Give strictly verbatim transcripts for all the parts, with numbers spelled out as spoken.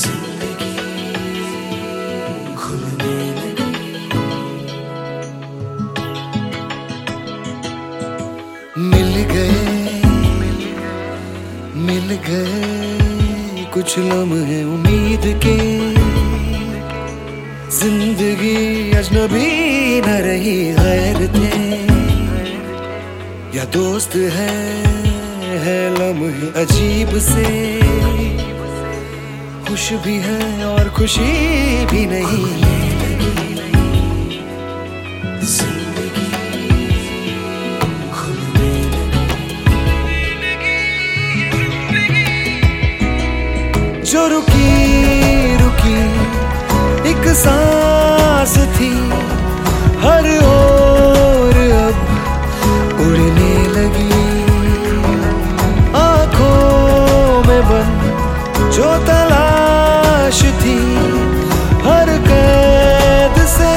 मिल गए मिल गए कुछ लम्हे उम्मीद के, जिंदगी अजनबी न रही गैर थे, या दोस्त है है लम्हे अजीब से, खुश भी है और खुशी भी नहीं। जो रुकी रुकी एक सांस थी, हर ओर अब उड़ने लगी, आंखों में बंद जो तलाश थी, हर कैद से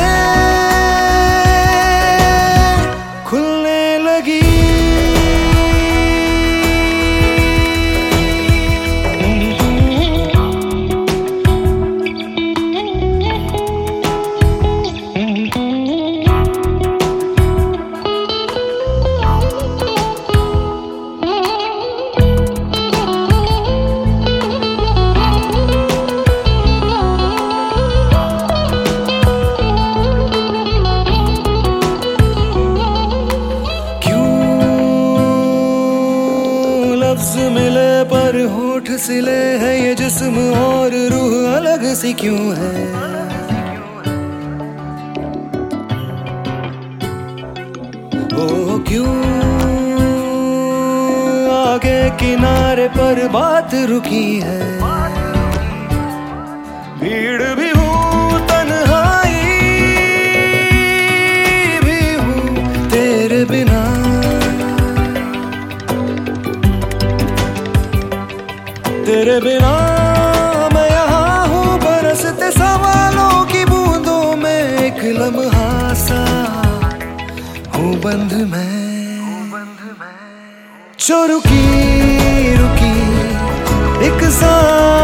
खुलने लगी। लफ्ज मिले पर होठ सिले है, ये जिस्म और रूह अलग सी क्यों है। ओ क्यों आगे किनारे पर बात रुकी है, भीड़ भी हूँ तन्हाई भी हूँ तेरे बिना, तेरे बिना मैं यहाँ हूँ बरसते सवालों की बूंदों में, एक लम्हा सा हूँ बंद मैं। जो रुकी रुकी एक सांस